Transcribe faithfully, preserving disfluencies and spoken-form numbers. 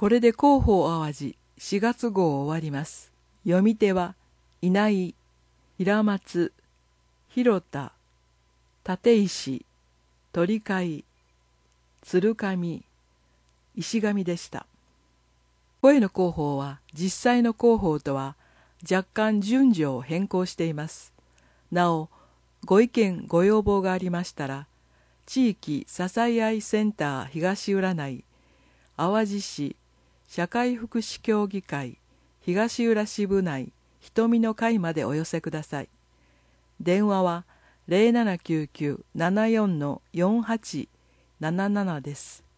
これで広報淡路しがつ号終わります。読み手は稲井、平松、広田、立石、鳥飼、鶴上、石上でした。声の広報は実際の広報とは若干順序を変更しています。なお、ご意見ご要望がありましたら、地域支え合いセンター東浦内、淡路市社会福祉協議会東浦支部内瞳の会までお寄せください。電話は ゼロななきゅうきゅう ななよん のよんはちななな です。